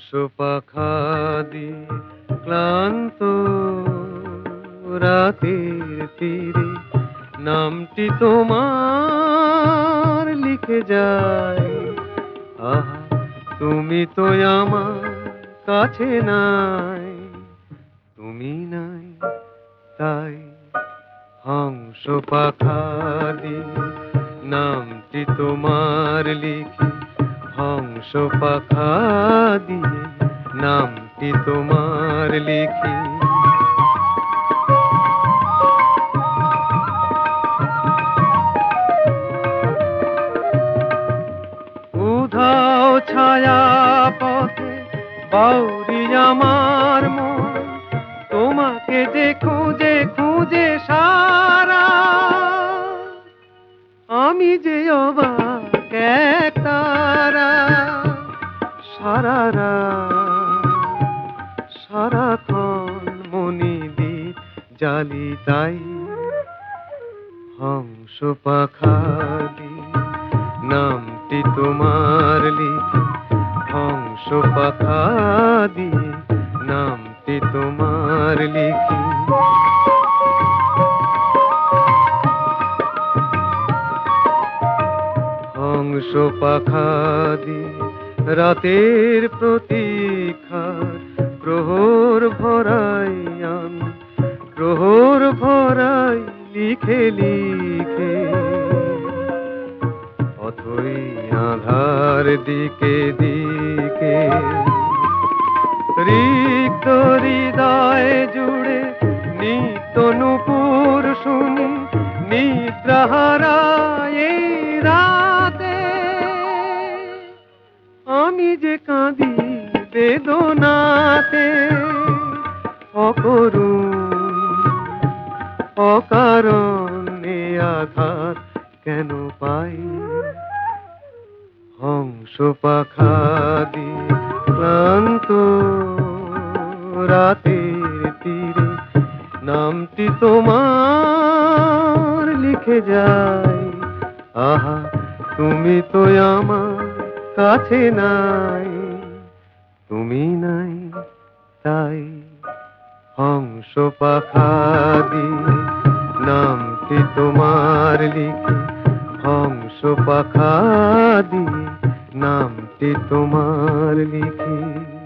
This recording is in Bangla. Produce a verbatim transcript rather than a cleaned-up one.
হংস পাখা দিয়ে ক্লান্ত রাতের তীরে নামটি তোমার লিখে যায়। আহা, তুমি তো আমার কাছে নাই, তুমি নাই তাই হংস পাখা দিয়ে নামটি তোমার লিখে, হংস পাখা দিয়ে নামটি তোমার লিখি। উধাও ছায়া পথে বাউরি আমার মন, তোমাকে যে খুঁজে খুঁজে সারা, আমি যে অবাক এক তারা। সারা রাত সারাক্ষণ মনি দ্বীপ জালি তাই হংস পাখা দিয়ে নামটি তোমার লিখি, হংস পাখা দিয়ে নামটি তোমার লিখি। হংস পাখা দিয়ে রাতের প্রতীক্ষার প্রহর ভরাই আমি, প্রহর ভরাই লিখে লিখে। অথই আধার দিকে দিকে রিক্ত হৃদয় জুড়ে নিত্য নূপুর শুনি নিদ্রাহারা এই রাতে। আমি যে কাঁদি বেদনাতে, অকরুণ অকারণে আঘাত কেন পাই। হংস পাখা দিয়ে ক্লান্ত রাতের তীরে নামটি তোমার লিখে যায়। আহা, তুমি তো আমার কাছে নাই, তুমি নাই তাই হংস পাখা দিয়ে নামটি তোমার লিখি, হংস পাখা দিয়ে নামটি তোমার লিখি।